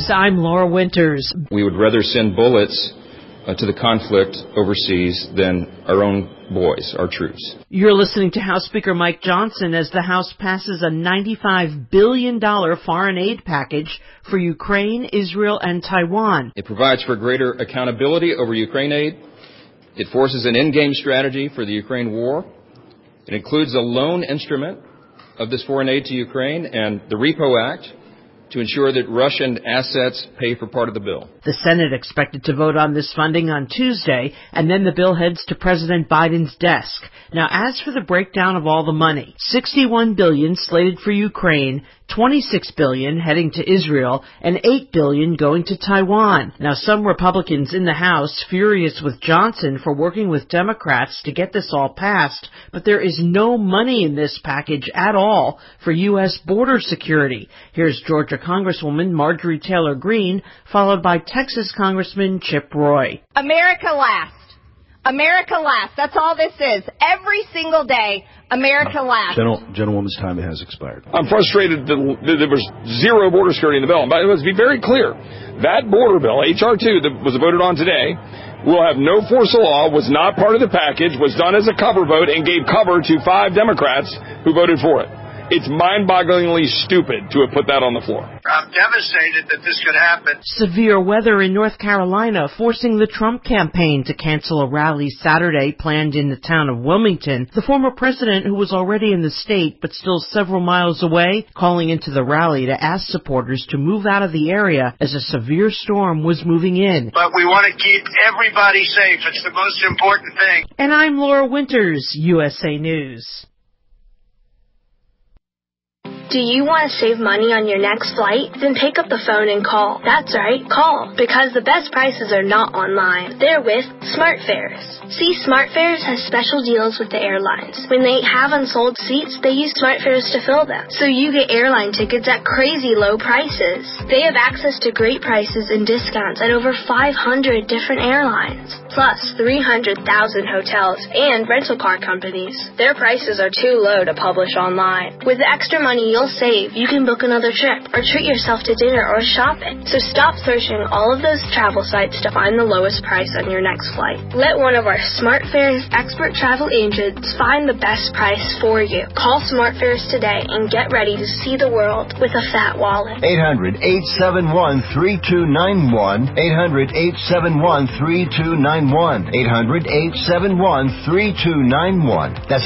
News, I'm Laura Winters. We would rather send bullets to the conflict overseas than our own boys, our troops. You're listening to House Speaker Mike Johnson as the House passes a $95 billion foreign aid package for Ukraine, Israel, and Taiwan. It provides for greater accountability over Ukraine aid. It forces an endgame strategy for the Ukraine war. It includes a loan instrument of this foreign aid to Ukraine and the Repo Act to ensure that Russian assets pay for part of the bill. The Senate expected to vote on this funding on Tuesday, and then the bill heads to President Biden's desk. Now, as for the breakdown of all the money, $61 billion slated for Ukraine, $26 billion heading to Israel, and $8 billion going to Taiwan. Now, some Republicans in the House furious with Johnson for working with Democrats to get this all passed, but there is no money in this package at all for U.S. border security. Here's Georgia Congresswoman Marjorie Taylor Greene, followed by Texas Congressman Chip Roy. America last. America last. That's all this is. Every single day, America last. Gentlewoman's time has expired. I'm frustrated that there was zero border security in the bill. But let's be very clear. That border bill, H.R. 2, that was voted on today, will have no force of law, was not part of the package, was done as a cover vote, and gave cover to 5 Democrats who voted for it. It's mind-bogglingly stupid to have put that on the floor. I'm devastated that this could happen. Severe weather in North Carolina forcing the Trump campaign to cancel a rally Saturday planned in the town of Wilmington. The former president, who was already in the state but still several miles away, calling into the rally to ask supporters to move out of the area as a severe storm was moving in. But we want to keep everybody safe. It's the most important thing. And I'm Laura Winters, USA News. Do you want to save money on your next flight? Then pick up the phone and call. That's right, call. Because the best prices are not online. They're with SmartFares. See, SmartFares has special deals with the airlines. When they have unsold seats, they use SmartFares to fill them. So you get airline tickets at crazy low prices. They have access to great prices and discounts at over 500 different airlines. Plus 300,000 hotels and rental car companies. Their prices are too low to publish online. With the extra money you'll save, you can book another trip or treat yourself to dinner or shopping. So stop searching all of those travel sites to find the lowest price on your next flight. Let one of our SmartFares expert travel agents find the best price for you. Call SmartFares today and get ready to see the world with a fat wallet. 800-871-3291. 800-871-3291. 800-871-3291. That's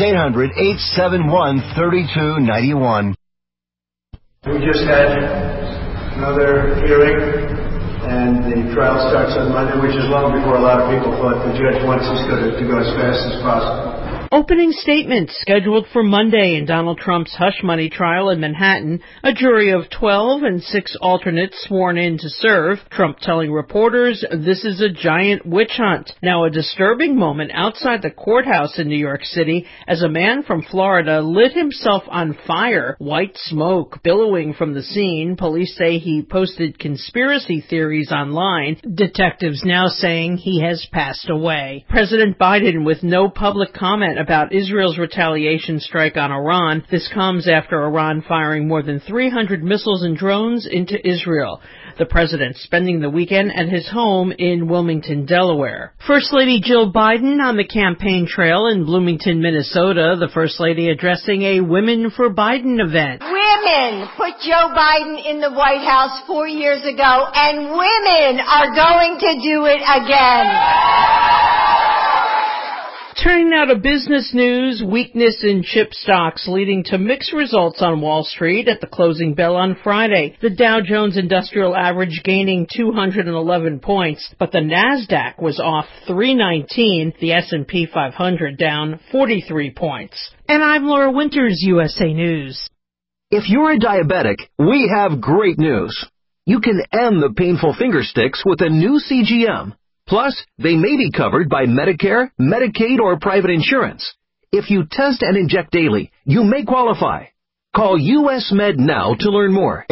800-871-3291. We just had another hearing, and the trial starts on Monday, which is long before a lot of people thought the judge wants us to go as fast as possible. Opening statements scheduled for Monday in Donald Trump's hush money trial in Manhattan, a jury of 12 and 6 alternates sworn in to serve. Trump telling reporters this is a giant witch hunt. Now, a disturbing moment outside the courthouse in New York City as a man from Florida lit himself on fire, white smoke billowing from the scene. Police say he posted conspiracy theories online. Detectives now saying he has passed away. President Biden with no public comment about Israel's retaliation strike on Iran. This comes after Iran firing more than 300 missiles and drones into Israel. The president spending the weekend at his home in Wilmington, Delaware. First Lady Jill Biden on the campaign trail in Bloomington, Minnesota. The First Lady addressing a Women for Biden event. Women put Joe Biden in the White House 4 years ago, and women are going to do it again. Turning now to business news, weakness in chip stocks leading to mixed results on Wall Street at the closing bell on Friday. The Dow Jones Industrial Average gaining 211 points, but the Nasdaq was off 319, the S&P 500 down 43 points. And I'm Laura Winters, USA News. If you're a diabetic, we have great news. You can end the painful finger sticks with a new CGM. Plus, they may be covered by Medicare, Medicaid, or private insurance. If you test and inject daily, you may qualify. Call US Med now to learn more.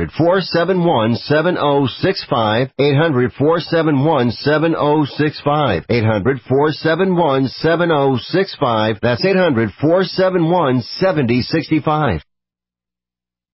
800-471-7065. 800-471-7065. 800-471-7065. That's 800-471-7065.